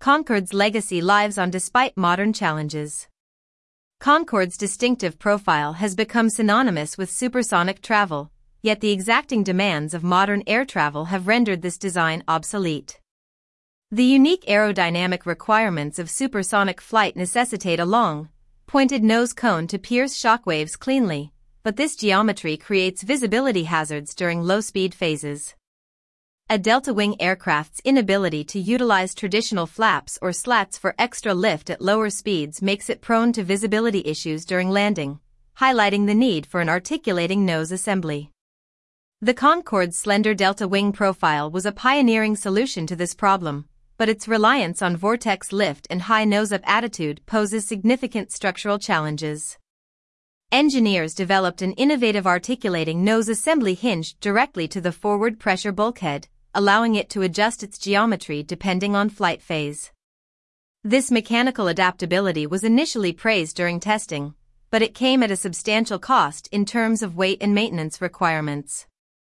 Concorde's legacy lives on despite modern challenges. Concorde's distinctive profile has become synonymous with supersonic travel, yet the exacting demands of modern air travel have rendered this design obsolete. The unique aerodynamic requirements of supersonic flight necessitate a long, pointed nose cone to pierce shockwaves cleanly, but this geometry creates visibility hazards during low-speed phases. A delta-wing aircraft's inability to utilize traditional flaps or slats for extra lift at lower speeds makes it prone to visibility issues during landing, highlighting the need for an articulating nose assembly. The Concorde's slender delta-wing profile was a pioneering solution to this problem, but its reliance on vortex lift and high nose-up attitude poses significant structural challenges. Engineers developed an innovative articulating nose assembly hinged directly to the forward pressure bulkhead, allowing it to adjust its geometry depending on flight phase. This mechanical adaptability was initially praised during testing, but it came at a substantial cost in terms of weight and maintenance requirements.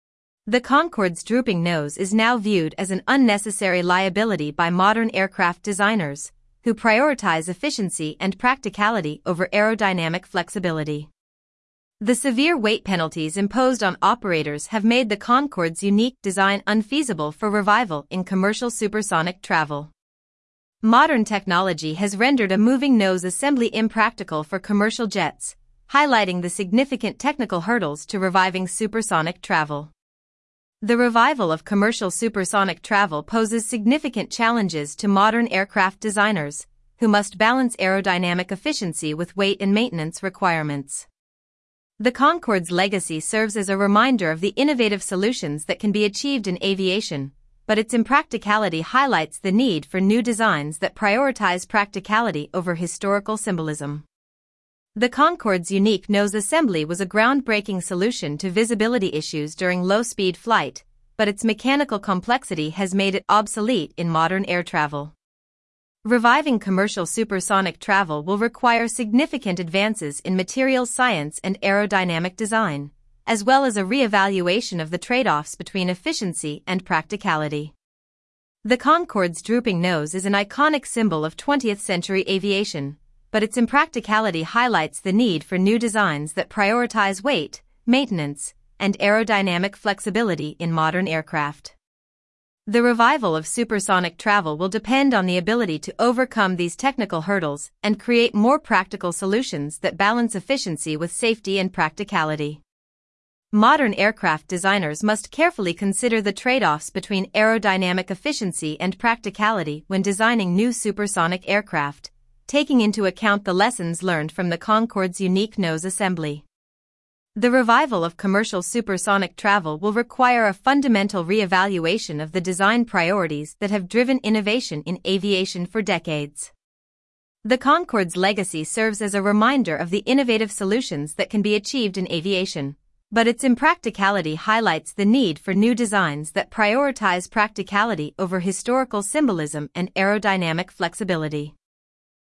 The Concorde's drooping nose is now viewed as an unnecessary liability by modern aircraft designers, who prioritize efficiency and practicality over aerodynamic flexibility. The severe weight penalties imposed on operators have made the Concorde's unique design unfeasible for revival in commercial supersonic travel. Modern technology has rendered a moving nose assembly impractical for commercial jets, highlighting the significant technical hurdles to reviving supersonic travel. The revival of commercial supersonic travel poses significant challenges to modern aircraft designers, who must balance aerodynamic efficiency with weight and maintenance requirements. The Concorde's legacy serves as a reminder of the innovative solutions that can be achieved in aviation, but its impracticality highlights the need for new designs that prioritize practicality over historical symbolism. The Concorde's unique nose assembly was a groundbreaking solution to visibility issues during low-speed flight, but its mechanical complexity has made it obsolete in modern air travel. Reviving commercial supersonic travel will require significant advances in materials science and aerodynamic design, as well as a re-evaluation of the trade-offs between efficiency and practicality. The Concorde's drooping nose is an iconic symbol of 20th-century aviation, but its impracticality highlights the need for new designs that prioritize weight, maintenance, and aerodynamic flexibility in modern aircraft. The revival of supersonic travel will depend on the ability to overcome these technical hurdles and create more practical solutions that balance efficiency with safety and practicality. Modern aircraft designers must carefully consider the trade-offs between aerodynamic efficiency and practicality when designing new supersonic aircraft, taking into account the lessons learned from the Concorde's unique nose assembly. The revival of commercial supersonic travel will require a fundamental re-evaluation of the design priorities that have driven innovation in aviation for decades. The Concorde's legacy serves as a reminder of the innovative solutions that can be achieved in aviation, but its impracticality highlights the need for new designs that prioritize practicality over historical symbolism and aerodynamic flexibility.